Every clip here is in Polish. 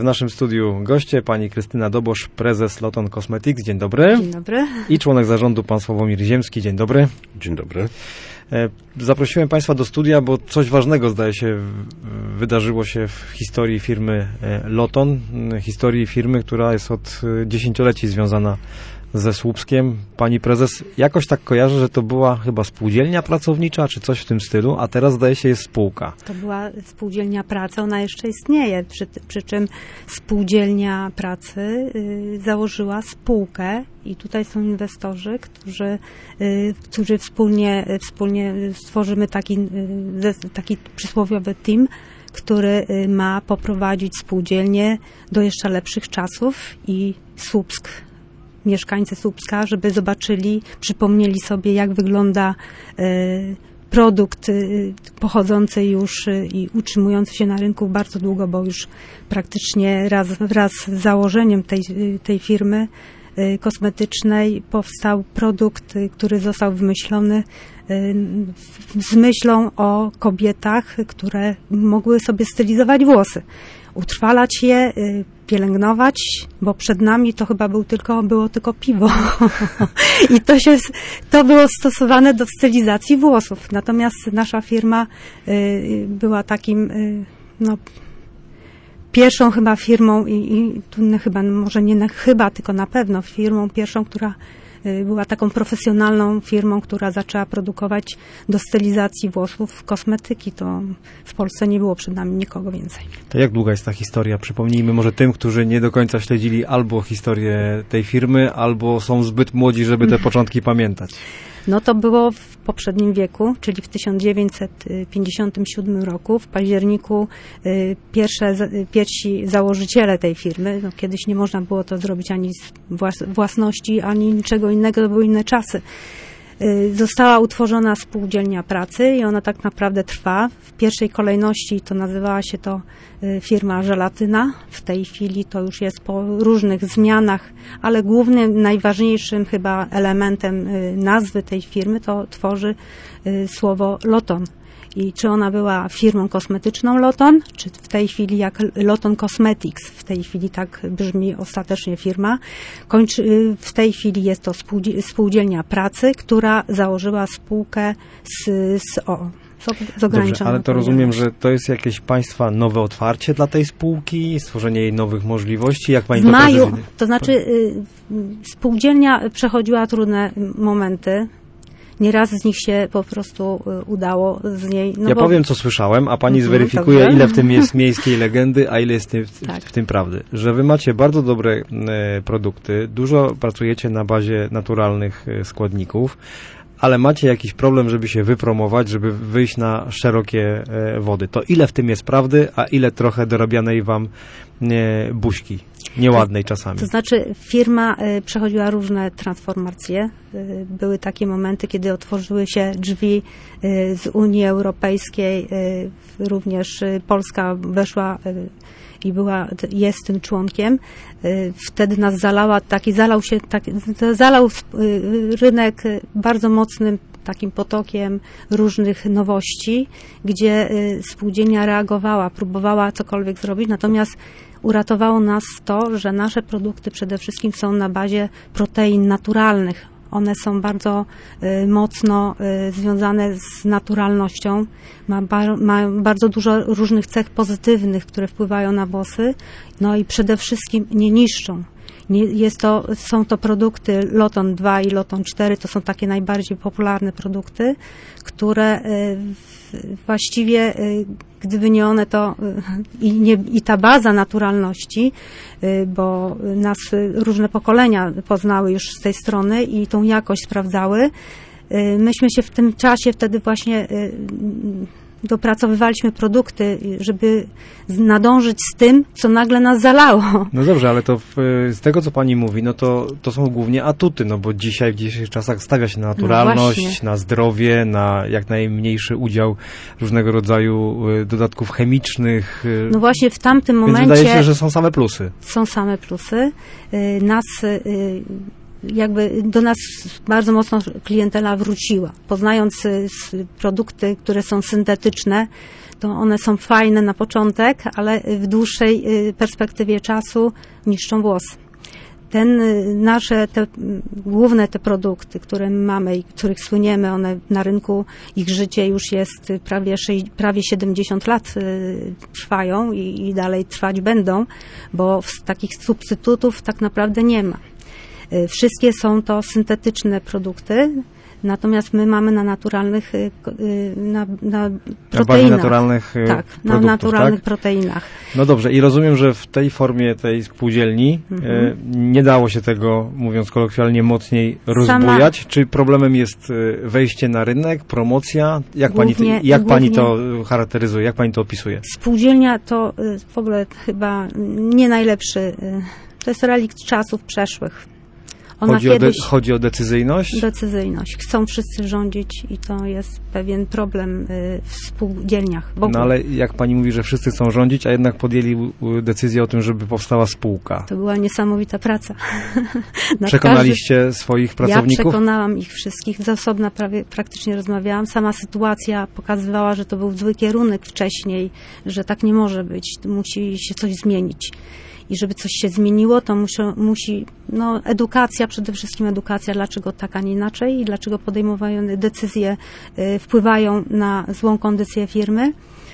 naszym studiu goście, pani Krystyna Dobosz, prezes Loton Cosmetics. Dzień dobry. Dzień dobry. I członek zarządu, pan Sławomir Ziemski. Dzień dobry. Dzień dobry. Zaprosiłem państwa do studia, bo coś ważnego, zdaje się, wydarzyło się w historii firmy Loton. Historii firmy, która jest od dziesięcioleci związana ze Słupskiem. Pani prezes, jakoś tak kojarzę, że to była chyba spółdzielnia pracownicza, czy coś w tym stylu, a teraz zdaje się jest spółka. To była spółdzielnia pracy, ona jeszcze istnieje, przy czym spółdzielnia pracy założyła spółkę i tutaj są inwestorzy, którzy wspólnie stworzymy taki przysłowiowy team, który ma poprowadzić spółdzielnię do jeszcze lepszych czasów i Słupsk, mieszkańcy Słupska, żeby zobaczyli, przypomnieli sobie, jak wygląda produkt pochodzący już i utrzymujący się na rynku bardzo długo, bo już praktycznie wraz z założeniem tej firmy kosmetycznej powstał produkt, który został wymyślony z myślą o kobietach, które mogły sobie stylizować włosy, utrwalać je, pielęgnować, bo przed nami to chyba było tylko piwo. I to było stosowane do stylizacji włosów. Natomiast nasza firma była takim, pierwszą chyba firmą i tu chyba, może nie chyba, tylko na pewno firmą pierwszą, która była taką profesjonalną firmą, która zaczęła produkować do stylizacji włosów kosmetyki. To w Polsce nie było przed nami nikogo więcej. To jak długa jest ta historia? Przypomnijmy może tym, którzy nie do końca śledzili albo historię tej firmy, albo są zbyt młodzi, żeby te początki pamiętać. No to było w poprzednim wieku, czyli w 1957 roku, w październiku pierwsi założyciele tej firmy, kiedyś nie można było to zrobić ani z własności, ani niczego innego, to były inne czasy. Została utworzona spółdzielnia pracy i ona tak naprawdę trwa. W pierwszej kolejności to nazywała się to firma Żelatyna. W tej chwili to już jest po różnych zmianach, ale głównym, najważniejszym chyba elementem nazwy tej firmy to tworzy słowo Loton. I czy ona była firmą kosmetyczną Loton, czy w tej chwili jak Loton Cosmetics, w tej chwili tak brzmi ostatecznie firma. W tej chwili jest to spółdzielnia pracy, która założyła spółkę z ograniczoną. Dobrze, ale to rozumiem, że to jest jakieś państwa nowe otwarcie dla tej spółki, stworzenie jej nowych możliwości. Jak pani w maju, to znaczy spółdzielnia przechodziła trudne momenty. Nieraz z nich się po prostu udało z niej. Ja powiem, co słyszałem, a pani zweryfikuje, dobrze, ile w tym jest miejskiej legendy, a ile jest w tym prawdy. Że wy macie bardzo dobre produkty, dużo pracujecie na bazie naturalnych składników, ale macie jakiś problem, żeby się wypromować, żeby wyjść na szerokie wody. To ile w tym jest prawdy, a ile trochę dorabianej wam buźki? Nieładnej czasami. To znaczy firma przechodziła różne transformacje. Były takie momenty, kiedy otworzyły się drzwi z Unii Europejskiej. Również Polska weszła i jest tym członkiem. Wtedy nas zalał rynek bardzo mocnym takim potokiem różnych nowości, gdzie spółdzielnia reagowała, próbowała cokolwiek zrobić, natomiast uratowało nas to, że nasze produkty przede wszystkim są na bazie protein naturalnych. One są bardzo mocno związane z naturalnością. Mają bardzo dużo różnych cech pozytywnych, które wpływają na włosy. No i przede wszystkim nie niszczą. Są to produkty Loton 2 i Loton 4, to są takie najbardziej popularne produkty, które właściwie, gdyby nie one, to i ta baza naturalności, bo nas różne pokolenia poznały już z tej strony i tą jakość sprawdzały. Myśmy się w tym czasie wtedy właśnie dopracowywaliśmy produkty, żeby nadążyć z tym, co nagle nas zalało. No dobrze, ale to z tego, co pani mówi, no to są głównie atuty, no bo dzisiaj, w dzisiejszych czasach stawia się na naturalność, na zdrowie, na jak najmniejszy udział różnego rodzaju dodatków chemicznych. No właśnie w tamtym momencie... Więc wydaje się, że są same plusy. Są same plusy. Do nas bardzo mocno klientela wróciła. Poznając produkty, które są syntetyczne, to one są fajne na początek, ale w dłuższej perspektywie czasu niszczą włosy. Te główne produkty, które mamy i których słyniemy, one na rynku, ich życie już jest prawie 70 lat trwają i dalej trwać będą, bo takich substytutów tak naprawdę nie ma. Wszystkie są to syntetyczne produkty, natomiast my mamy na naturalnych na proteinach. Na naturalnych na naturalnych proteinach. No dobrze, i rozumiem, że w tej formie tej spółdzielni nie dało się tego, mówiąc kolokwialnie, mocniej rozbujać. Czy problemem jest wejście na rynek, promocja? Jak pani to charakteryzuje, jak pani to opisuje? Spółdzielnia to w ogóle chyba nie najlepszy, to jest relikt czasów przeszłych. Chodzi o decyzyjność? Decyzyjność. Chcą wszyscy rządzić i to jest pewien problem w spółdzielniach. No ale jak pani mówi, że wszyscy chcą rządzić, a jednak podjęli decyzję o tym, żeby powstała spółka. To była niesamowita praca. Przekonaliście swoich pracowników? Ja przekonałam ich wszystkich. Z osobna praktycznie rozmawiałam. Sama sytuacja pokazywała, że to był zły kierunek wcześniej, że tak nie może być. Musi się coś zmienić. I żeby coś się zmieniło, to musi edukacja, przede wszystkim edukacja, dlaczego tak, a nie inaczej i dlaczego podejmowane decyzje wpływają na złą kondycję firmy.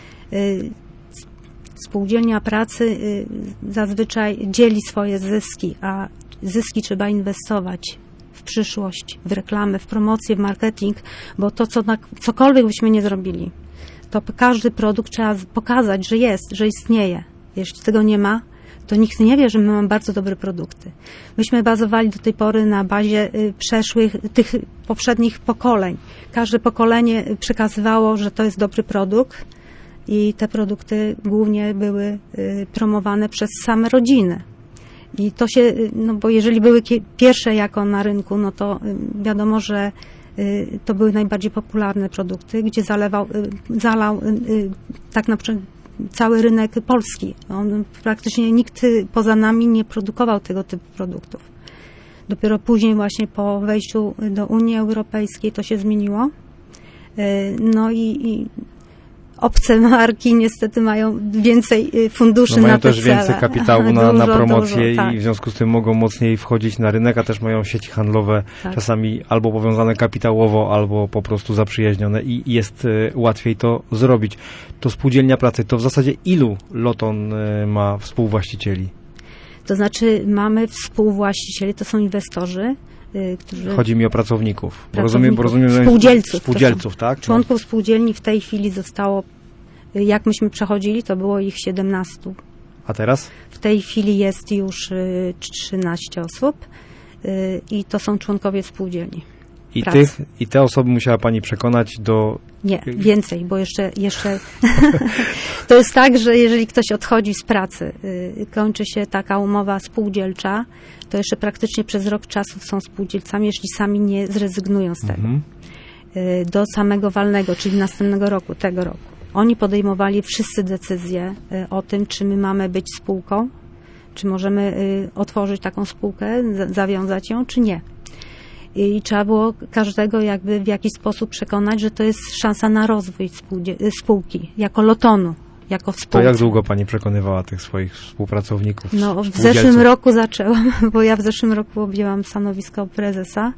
Spółdzielnia pracy zazwyczaj dzieli swoje zyski, a zyski trzeba inwestować w przyszłość, w reklamę, w promocję, w marketing, bo to, cokolwiek byśmy nie zrobili, to każdy produkt trzeba pokazać, że jest, że istnieje. Jeśli tego nie ma, to nikt nie wie, że my mamy bardzo dobre produkty. Myśmy bazowali do tej pory na bazie tych poprzednich pokoleń. Każde pokolenie przekazywało, że to jest dobry produkt i te produkty głównie były promowane przez same rodziny. I to się, bo jeżeli były pierwsze jako na rynku, no to wiadomo, że to były najbardziej popularne produkty, gdzie zalał tak naprawdę cały rynek polski. Praktycznie nikt poza nami nie produkował tego typu produktów. Dopiero później właśnie po wejściu do Unii Europejskiej to się zmieniło. No i obce marki niestety mają więcej funduszy na te cele. Mają też więcej kapitału na promocję tak. I w związku z tym mogą mocniej wchodzić na rynek, a też mają sieci handlowe czasami albo powiązane kapitałowo, albo po prostu zaprzyjaźnione i jest łatwiej to zrobić. To spółdzielnia pracy, to w zasadzie ilu Loton ma współwłaścicieli? To znaczy mamy współwłaścicieli, to są inwestorzy, którzy... Chodzi mi o pracowników. Rozumiem, Spółdzielców, tak? Członków spółdzielni w tej chwili zostało, jak myśmy przechodzili, to było ich 17. A teraz? W tej chwili jest już 13 osób i to są członkowie spółdzielni. I te osoby musiała pani przekonać do... Nie, więcej, bo jeszcze to jest tak, że jeżeli ktoś odchodzi z pracy, kończy się taka umowa spółdzielcza, to jeszcze praktycznie przez rok czasu są spółdzielcami, jeśli sami nie zrezygnują z tego. Do samego walnego, czyli następnego roku, tego roku. Oni podejmowali wszyscy decyzje o tym, czy my mamy być spółką, czy możemy otworzyć taką spółkę, zawiązać ją, czy nie. I trzeba było każdego jakby w jakiś sposób przekonać, że to jest szansa na rozwój spółki, jako Lotonu, jako spółki. To jak długo pani przekonywała tych swoich współpracowników? No, w zeszłym roku zaczęłam, bo ja w zeszłym roku objęłam stanowisko prezesa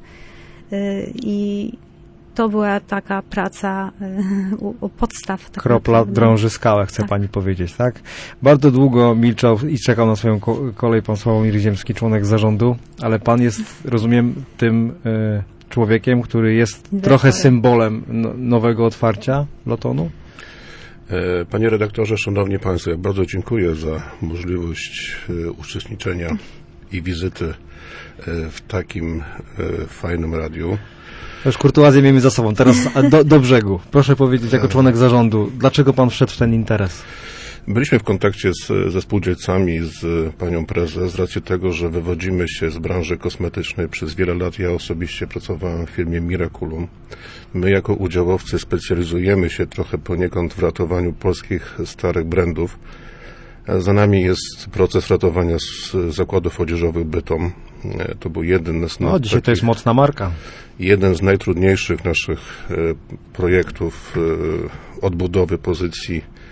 i to była taka praca u podstaw. Tak Kropla naprawdę. drąży skałę, chce pani powiedzieć, tak? Bardzo długo milczał i czekał na swoją kolej pan Sławomir Ziemski, członek zarządu, ale pan jest, rozumiem, tym człowiekiem, który jest trochę symbolem nowego otwarcia Lotonu? Panie redaktorze, szanowni państwo, ja bardzo dziękuję za możliwość uczestniczenia i wizyty w takim fajnym radiu. Już kurtuazję miejmy za sobą. Teraz do brzegu. Proszę powiedzieć, jako członek zarządu, dlaczego pan wszedł w ten interes? Byliśmy w kontakcie ze spółdzielcami, z panią prezes, z racji tego, że wywodzimy się z branży kosmetycznej. Przez wiele lat ja osobiście pracowałem w firmie Miraculum. My jako udziałowcy specjalizujemy się trochę poniekąd w ratowaniu polskich starych brandów. Za nami jest proces ratowania z zakładów odzieżowych Bytom. To był jeden z... dzisiaj to jest mocna marka. Jeden z najtrudniejszych naszych projektów odbudowy pozycji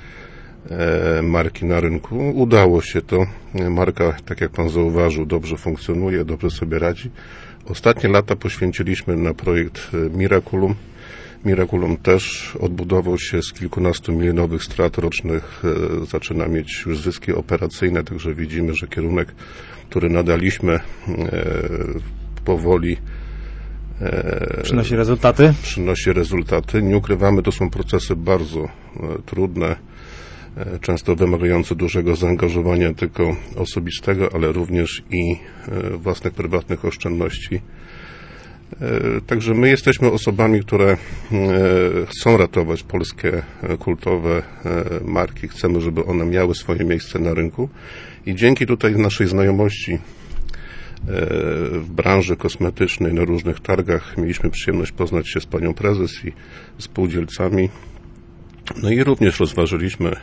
marki na rynku. Udało się to. Marka, tak jak pan zauważył, dobrze funkcjonuje, dobrze sobie radzi. Ostatnie lata poświęciliśmy na projekt Miraculum. Miraculum też odbudował się z kilkunastu milionowych strat rocznych, zaczyna mieć już zyski operacyjne, także widzimy, że kierunek, który nadaliśmy, powoli przynosi rezultaty? Przynosi rezultaty. Nie ukrywamy, to są procesy bardzo trudne, często wymagające dużego zaangażowania tylko osobistego, ale również i własnych, prywatnych oszczędności. Także my jesteśmy osobami, które chcą ratować polskie kultowe marki. Chcemy, żeby one miały swoje miejsce na rynku i dzięki tutaj naszej znajomości w branży kosmetycznej na różnych targach mieliśmy przyjemność poznać się z panią prezes i spółdzielcami. No i również rozważyliśmy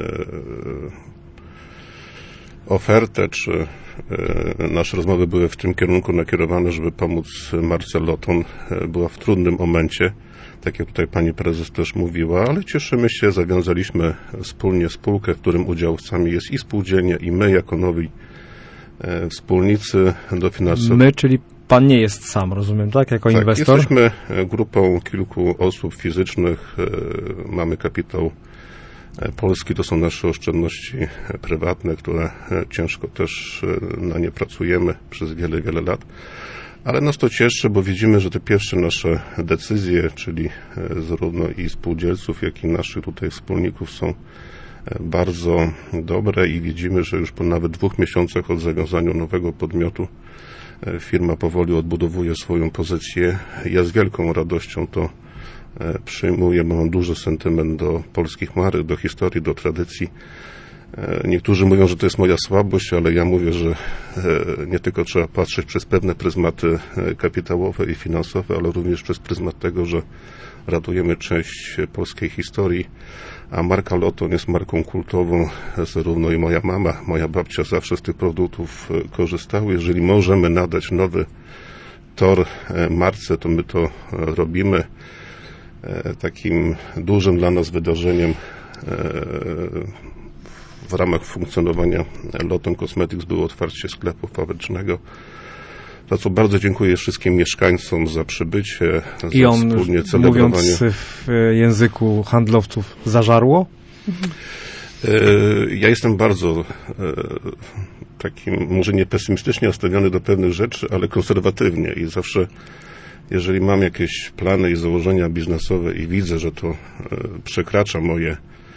ofertę, czy nasze rozmowy były w tym kierunku nakierowane, żeby pomóc marce Loton. Była w trudnym momencie, tak jak tutaj pani prezes też mówiła, ale cieszymy się, zawiązaliśmy wspólnie spółkę, w którym udziałowcami jest i spółdzielnia, i my jako nowi wspólnicy dofinansowania. My, czyli pan nie jest sam, rozumiem, tak? Jako tak, inwestor? Jesteśmy grupą kilku osób fizycznych, mamy kapitał polski, to są nasze oszczędności prywatne, które ciężko też na nie pracujemy przez wiele, wiele lat. Ale nas to cieszy, bo widzimy, że te pierwsze nasze decyzje, czyli zarówno i spółdzielców, jak i naszych tutaj wspólników są bardzo dobre i widzimy, że już po nawet 2 miesiącach od zawiązania nowego podmiotu firma powoli odbudowuje swoją pozycję. Ja z wielką radością to przyjmuję, mam duży sentyment do polskich marek, do historii, do tradycji. Niektórzy mówią, że to jest moja słabość, ale ja mówię, że nie tylko trzeba patrzeć przez pewne pryzmaty kapitałowe i finansowe, ale również przez pryzmat tego, że ratujemy część polskiej historii, a marka Loton jest marką kultową. Zarówno i moja mama, moja babcia zawsze z tych produktów korzystały. Jeżeli możemy nadać nowy tor marce, to my to robimy. Takim dużym dla nas wydarzeniem w ramach funkcjonowania Loton Cosmetics było otwarcie sklepu fabrycznego. Za co bardzo dziękuję wszystkim mieszkańcom za przybycie, i za on, wspólnie celebrowanie. Mówiąc w języku handlowców, zażarło? Ja jestem bardzo takim, może nie pesymistycznie nastawiony do pewnych rzeczy, ale konserwatywnie i zawsze, jeżeli mam jakieś plany i założenia biznesowe i widzę, że to przekracza moje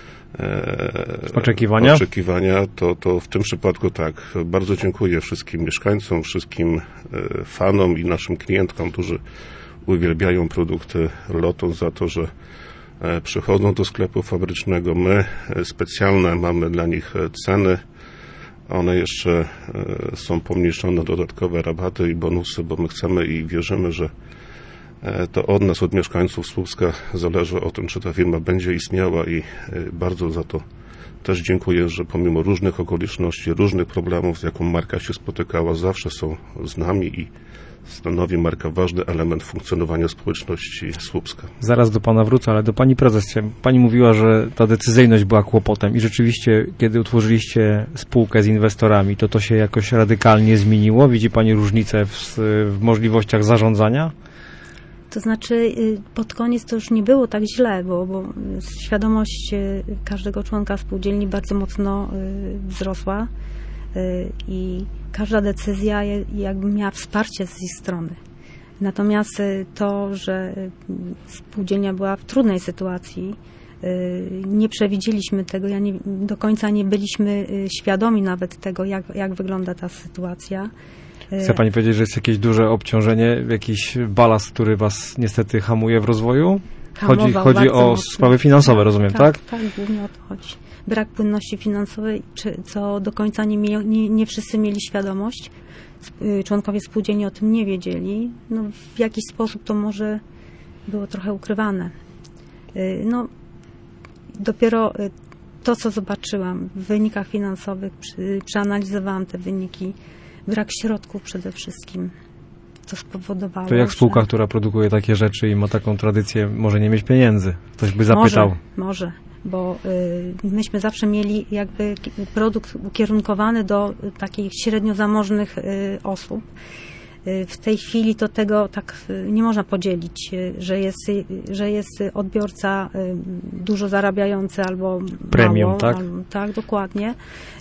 oczekiwania, to w tym przypadku tak. Bardzo dziękuję wszystkim mieszkańcom, wszystkim fanom i naszym klientkom, którzy uwielbiają produkty Loton, za to, że przychodzą do sklepu fabrycznego. My specjalne mamy dla nich ceny. One jeszcze są pomniejszone, dodatkowe rabaty i bonusy, bo my chcemy i wierzymy, że to od nas, od mieszkańców Słupska zależy o tym, czy ta firma będzie istniała i bardzo za to też dziękuję, że pomimo różnych okoliczności, różnych problemów, z jaką marka się spotykała, zawsze są z nami i stanowi marka ważny element funkcjonowania społeczności Słupska. Zaraz do pana wrócę, ale do pani prezes. Pani mówiła, że ta decyzyjność była kłopotem i rzeczywiście, kiedy utworzyliście spółkę z inwestorami, to się jakoś radykalnie zmieniło? Widzi pani różnicę w możliwościach zarządzania? To znaczy pod koniec to już nie było tak źle, bo świadomość każdego członka spółdzielni bardzo mocno wzrosła i każda decyzja jakby miała wsparcie z ich strony. Natomiast to, że spółdzielnia była w trudnej sytuacji, nie przewidzieliśmy tego, do końca nie byliśmy świadomi nawet tego, jak wygląda ta sytuacja. Chce pani powiedzieć, że jest jakieś duże obciążenie, jakiś balast, który was niestety hamuje w rozwoju? Chodzi o sprawy finansowe, rozumiem, tak? Tak, głównie o to chodzi. Brak płynności finansowej, co do końca nie wszyscy mieli świadomość. Członkowie spółdzielni o tym nie wiedzieli. No, w jakiś sposób to może było trochę ukrywane. No, dopiero to, co zobaczyłam w wynikach finansowych, przeanalizowałam te wyniki, brak środków przede wszystkim, co spowodowało. To jak spółka, która produkuje takie rzeczy i ma taką tradycję, może nie mieć pieniędzy? Ktoś by zapytał. bo myśmy zawsze mieli jakby produkt ukierunkowany do takich średnio zamożnych osób. W tej chwili to tego tak nie można podzielić, że jest odbiorca dużo zarabiający albo premium, mało. tak? Tak, dokładnie.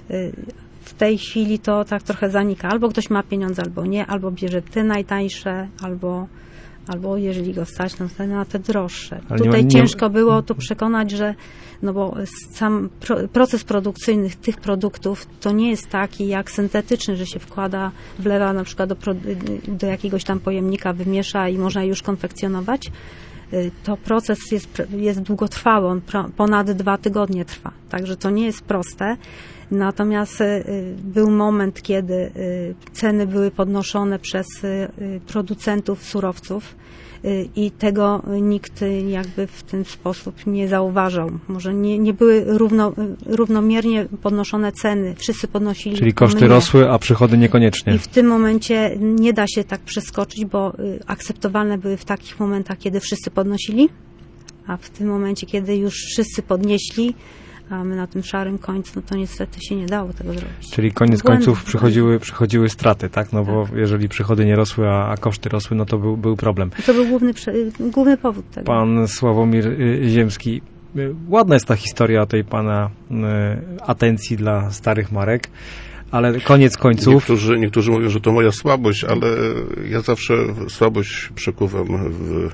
W tej chwili to tak trochę zanika. Albo ktoś ma pieniądze, albo nie, albo bierze te najtańsze, albo jeżeli go stać, no to na te droższe. Ale tutaj ciężko było tu przekonać, że no bo sam proces produkcyjny tych produktów to nie jest taki jak syntetyczny, że się wlewa na przykład do jakiegoś tam pojemnika, wymiesza i można już konfekcjonować. To proces jest długotrwały, on ponad 2 tygodnie trwa, także to nie jest proste. Natomiast był moment, kiedy ceny były podnoszone przez producentów surowców i tego nikt jakby w ten sposób nie zauważał. Może nie były równomiernie podnoszone ceny. Wszyscy podnosili. Czyli koszty rosły, a przychody niekoniecznie. I w tym momencie nie da się tak przeskoczyć, bo akceptowalne były w takich momentach, kiedy wszyscy podnosili, a w tym momencie, kiedy już wszyscy podnieśli, a my na tym szarym końcu, no to niestety się nie dało tego zrobić. Czyli koniec końców przychodziły straty, tak? No bo jeżeli przychody nie rosły, a koszty rosły, no to był problem. To był główny powód tego. Pan Sławomir Ziemski, ładna jest ta historia o tej pana atencji dla starych marek, ale koniec końców... Niektórzy mówią, że to moja słabość, ale ja zawsze słabość przekuwam w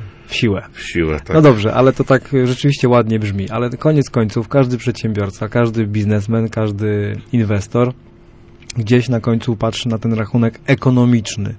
siłę, tak. No dobrze, ale to tak rzeczywiście ładnie brzmi, ale koniec końców każdy przedsiębiorca, każdy biznesmen, każdy inwestor gdzieś na końcu patrzy na ten rachunek ekonomiczny.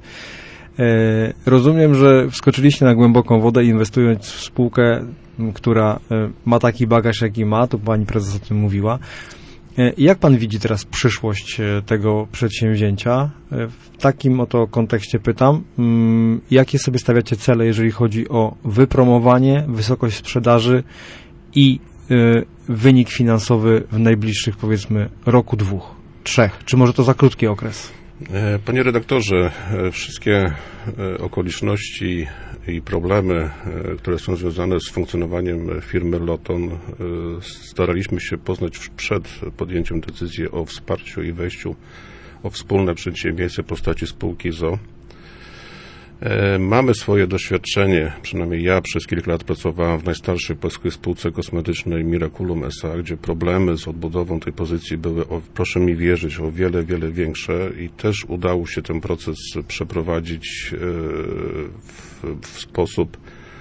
Rozumiem, że wskoczyliście na głęboką wodę, inwestując w spółkę, która ma taki bagaż, jaki ma, tu pani prezes o tym mówiła. Jak pan widzi teraz przyszłość tego przedsięwzięcia? W takim oto kontekście pytam, jakie sobie stawiacie cele, jeżeli chodzi o wypromowanie, wysokość sprzedaży i wynik finansowy w najbliższych, powiedzmy, roku, 2, 3? Czy może to za krótki okres? Panie redaktorze, wszystkie okoliczności i problemy, które są związane z funkcjonowaniem firmy Loton, staraliśmy się poznać przed podjęciem decyzji o wsparciu i wejściu o wspólne przedsiębiorstwo w postaci spółki z o.o. Mamy swoje doświadczenie, przynajmniej ja przez kilka lat pracowałem w najstarszej polskiej spółce kosmetycznej Miraculum S.A., gdzie problemy z odbudową tej pozycji były, proszę mi wierzyć, o wiele, wiele większe i też udało się ten proces przeprowadzić w sposób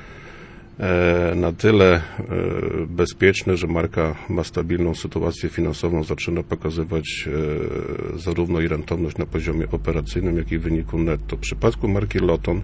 na tyle bezpieczny, że marka ma stabilną sytuację finansową, zaczyna pokazywać zarówno i rentowność na poziomie operacyjnym, jak i wyniku netto. W przypadku marki Loton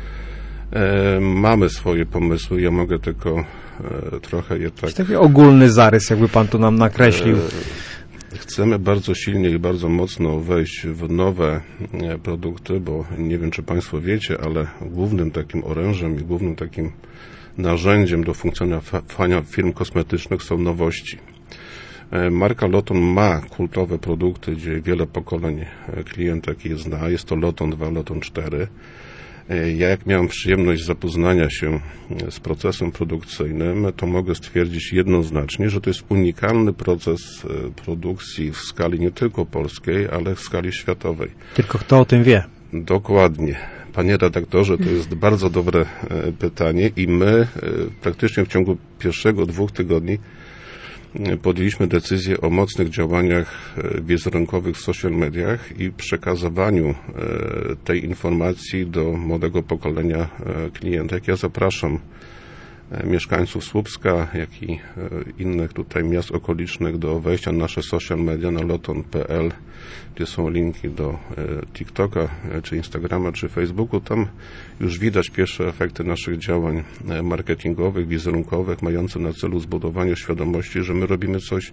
mamy swoje pomysły, ja mogę tylko trochę je tak... Taki ogólny zarys, jakby pan tu nam nakreślił. Chcemy bardzo silnie i bardzo mocno wejść w nowe produkty, bo nie wiem, czy państwo wiecie, ale głównym takim orężem i głównym takim narzędziem do funkcjonowania firm kosmetycznych są nowości. Marka Loton ma kultowe produkty, gdzie wiele pokoleń klientek je zna. Jest to Loton 2, Loton 4. Ja jak miałem przyjemność zapoznania się z procesem produkcyjnym, to mogę stwierdzić jednoznacznie, że to jest unikalny proces produkcji w skali nie tylko polskiej, ale w skali światowej. Tylko kto o tym wie? Dokładnie. Panie redaktorze, to jest bardzo dobre pytanie i my praktycznie w ciągu pierwszego 2 tygodni podjęliśmy decyzję o mocnych działaniach wizerunkowych w social mediach i przekazywaniu tej informacji do młodego pokolenia klientek. Ja zapraszam mieszkańców Słupska, jak i innych tutaj miast okolicznych do wejścia na nasze social media na loton.pl, gdzie są linki do TikToka, czy Instagrama, czy Facebooku. Tam już widać pierwsze efekty naszych działań marketingowych, wizerunkowych, mające na celu zbudowanie świadomości, że my robimy coś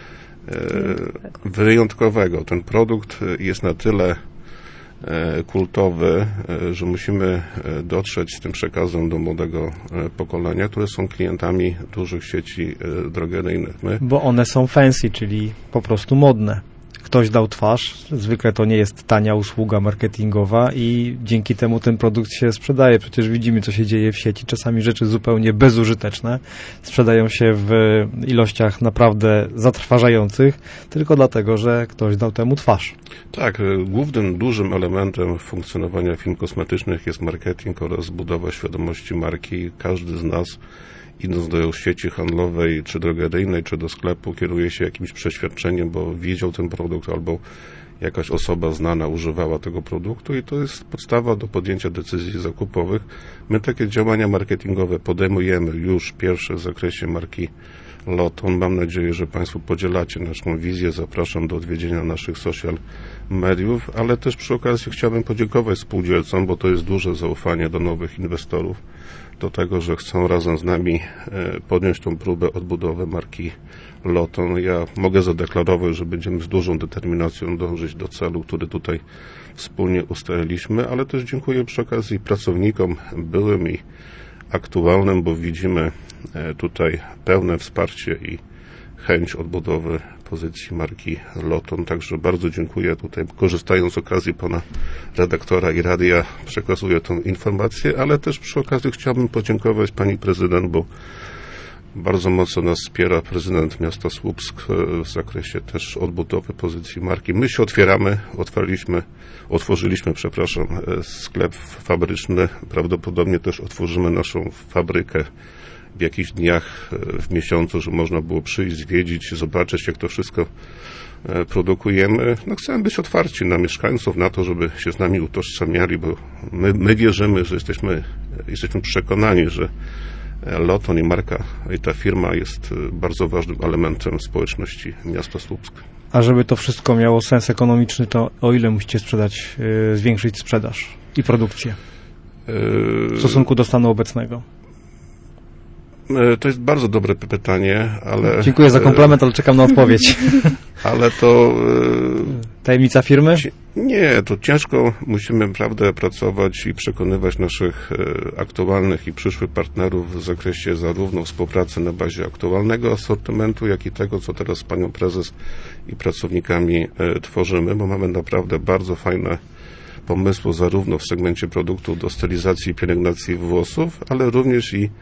wyjątkowego. Ten produkt jest na tyle kultowy, że musimy dotrzeć z tym przekazem do młodego pokolenia, które są klientami dużych sieci drogeryjnych. Bo one są fancy, czyli po prostu modne. ktoś dał twarz. Zwykle to nie jest tania usługa marketingowa i dzięki temu ten produkt się sprzedaje. Przecież widzimy, co się dzieje w sieci. Czasami rzeczy zupełnie bezużyteczne sprzedają się w ilościach naprawdę zatrważających, tylko dlatego, że ktoś dał temu twarz. Tak, głównym, dużym elementem funkcjonowania firm kosmetycznych jest marketing oraz budowa świadomości marki. Każdy z nas, idąc do sieci handlowej, czy drogeryjnej, czy do sklepu, kieruje się jakimś przeświadczeniem, bo widział ten produkt albo jakaś osoba znana używała tego produktu i to jest podstawa do podjęcia decyzji zakupowych. My takie działania marketingowe podejmujemy już pierwsze w zakresie marki Loton. Mam nadzieję, że Państwo podzielacie naszą wizję. Zapraszam do odwiedzienia naszych social mediów, ale też przy okazji chciałbym podziękować spółdzielcom, bo to jest duże zaufanie do nowych inwestorów, do tego, że chcą razem z nami podjąć tą próbę odbudowy marki Loton. Ja mogę zadeklarować, że będziemy z dużą determinacją dążyć do celu, który tutaj wspólnie ustaliliśmy, ale też dziękuję przy okazji pracownikom byłym i aktualnym, bo widzimy tutaj pełne wsparcie i chęć odbudowy pozycji marki Loton. Także bardzo dziękuję. Tutaj korzystając z okazji pana redaktora i radia przekazuję tą informację, ale też przy okazji chciałbym podziękować pani prezydent, bo bardzo mocno nas wspiera prezydent miasta Słupsk w zakresie też odbudowy pozycji marki. My się otworzyliśmy sklep fabryczny. Prawdopodobnie też otworzymy naszą fabrykę w jakichś dniach w miesiącu, żeby można było przyjść, zwiedzić, zobaczyć, jak to wszystko produkujemy. No, chcemy być otwarci na mieszkańców, na to, żeby się z nami utożsamiali, bo my wierzymy, że jesteśmy przekonani, że Loton i marka i ta firma jest bardzo ważnym elementem społeczności miasta Słupsk. A żeby to wszystko miało sens ekonomiczny, to o ile musicie zwiększyć sprzedaż i produkcję w stosunku do stanu obecnego? To jest bardzo dobre pytanie, ale... Dziękuję za komplement, ale czekam na odpowiedź. Ale to... Tajemnica firmy? Nie, to ciężko musimy, prawda, pracować i przekonywać naszych aktualnych i przyszłych partnerów w zakresie zarówno współpracy na bazie aktualnego asortymentu, jak i tego, co teraz z panią prezes i pracownikami tworzymy, bo mamy naprawdę bardzo fajne pomysły zarówno w segmencie produktów do stylizacji i pielęgnacji włosów, ale również i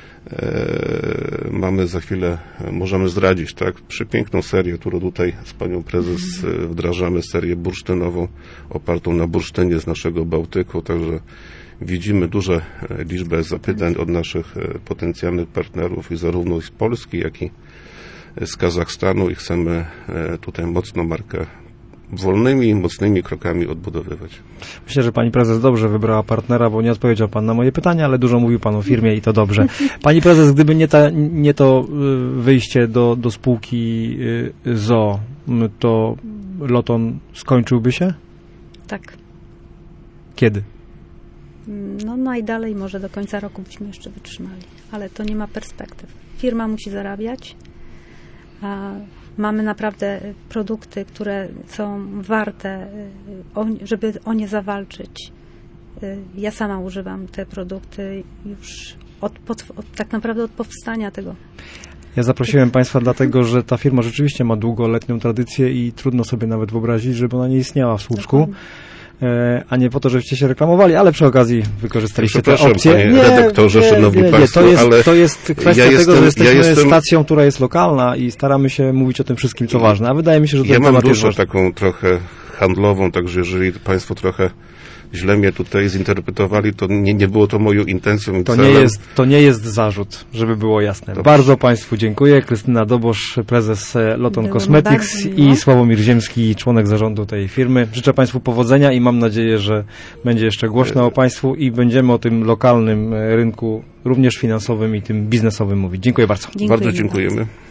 mamy za chwilę, możemy zdradzić, tak, przepiękną serię, którą tutaj z panią prezes wdrażamy, serię bursztynową, opartą na bursztynie z naszego Bałtyku, także widzimy duże liczbę zapytań od naszych potencjalnych partnerów i zarówno z Polski, jak i z Kazachstanu i chcemy tutaj mocno markę wolnymi, mocnymi krokami odbudowywać. Myślę, że pani prezes dobrze wybrała partnera, bo nie odpowiedział pan na moje pytania, ale dużo mówił pan o firmie i to dobrze. Pani prezes, gdyby nie to wyjście do spółki ZOO, to Loton skończyłby się? Tak. Kiedy? No najdalej może do końca roku byśmy jeszcze wytrzymali, ale to nie ma perspektyw. Firma musi zarabiać, a mamy naprawdę produkty, które są warte, żeby o nie zawalczyć. Ja sama używam te produkty już tak naprawdę od powstania tego. Ja zaprosiłem Państwa dlatego, że ta firma rzeczywiście ma długoletnią tradycję i trudno sobie nawet wyobrazić, żeby ona nie istniała w Słupsku. A nie po to, żebyście się reklamowali, ale przy okazji wykorzystaliście te opcje. Panie redaktorze, szanowni państwo, to jest kwestia tego, że jesteśmy stacją, która jest lokalna i staramy się mówić o tym wszystkim, co ważne. A wydaje mi się, że to ja mam duszę taką trochę handlową, także jeżeli państwo trochę źle mnie tutaj zinterpretowali, to nie było to moją intencją i celem. To nie jest zarzut, żeby było jasne. Dobrze. Bardzo Państwu dziękuję. Krystyna Dobosz, prezes Loton Cosmetics i Sławomir Ziemski, członek zarządu tej firmy. Życzę Państwu powodzenia i mam nadzieję, że będzie jeszcze głośno o Państwu i będziemy o tym lokalnym rynku, również finansowym i tym biznesowym mówić. Dziękuję bardzo. Bardzo dziękujemy.